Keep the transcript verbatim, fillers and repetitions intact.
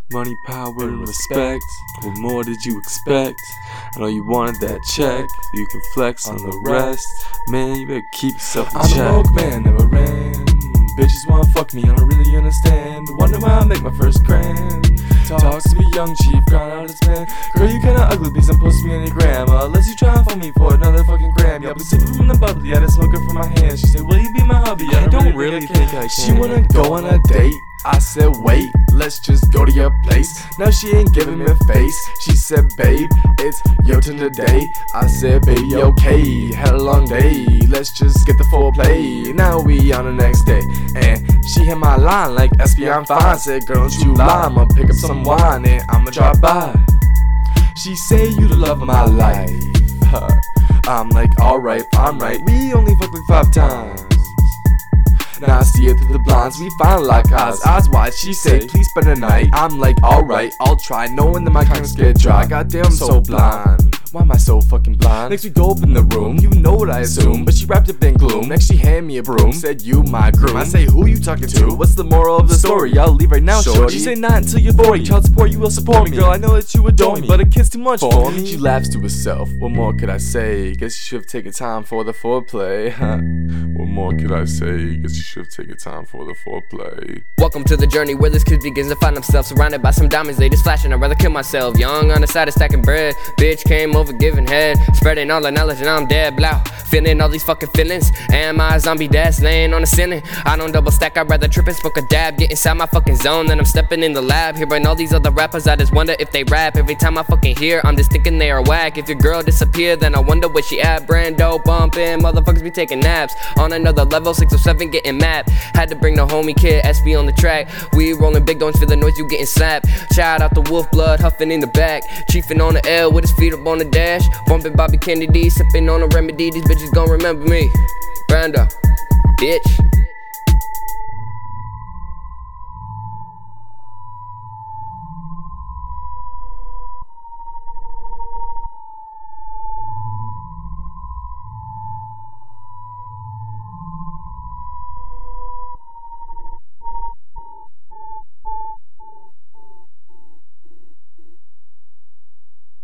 Money, power, and respect. What more did you expect? I know you wanted that check, you can flex on the rest. Man, you better keep yourself in I'm check. a broke man, never ran. Bitches wanna fuck me, I don't really understand. Wonder why I make my first grand. Talks to a young chief, crying out his man. Girl, you kinda ugly, please don't post me on your gram. uh, Unless you try and phone me for another fucking gram. Yeah, I'll be sipping from the bubbly, I just smoke it from my hand. She said, will you be my hubby? I don't really think I She can. wanna go on a date, I said wait, let's just go to your place. Now she ain't giving me a face. She said, babe, it's your turn today. I said, baby, okay, had a long day, let's just get the foreplay. Now we on the next day, and she hit my line like S P, I'm fine. Said, girl, don't you lie, I'ma pick up some wine and I'ma drop by. She say, you the love of my life. I'm like, alright, I'm right. We only fucked like five times. Now I see it through the blinds, we finally lock eyes. Eyes wide, she say, please spend the night. I'm like, alright, I'll try, knowing that my conscience get dry. Goddamn, I'm so blind. Why am I so fucking blind? Next we go up in the room, you know what I assume, but she wrapped up in gloom. Next she hand me a broom, said you my groom. I say, who you talking to? What's the moral of the story? I'll leave right now, shorty. She say, not until you're forty. Child support, you will support me. Girl, I know that you adore me, but a kiss too much for me. She laughs to herself, what more could I say? Guess you should've taken time for the foreplay. What more could I say? Guess you should've taken time for the foreplay. Welcome to the journey where this kid begins to find himself surrounded by some diamonds, they just flashing. I'd rather kill myself. Young on the side of stacking bread, bitch came over giving head, spreading all the knowledge and I'm dead. Blow, feeling all these fucking feelings. Am I a zombie that's laying on the ceiling? I don't double stack, I'd rather trip and smoke a dab. Get inside my fucking zone, then I'm stepping in the lab, hearing all these other rappers. I just wonder if they rap. Every time I fucking hear, I'm just thinking they are whack. If your girl disappear, then I wonder where she at. Brando bumping, motherfuckers be taking naps on another level, six or seven getting mapped. Had to bring the homie kid S B on the track. We rolling big, don't feel the noise, you getting slapped. Shout out the wolf blood, huffing in the back, chiefing on the L with his feet up on the dash, bumping Bobby Kennedy, sipping on a remedy. These bitches gon' remember me. Brando, bitch.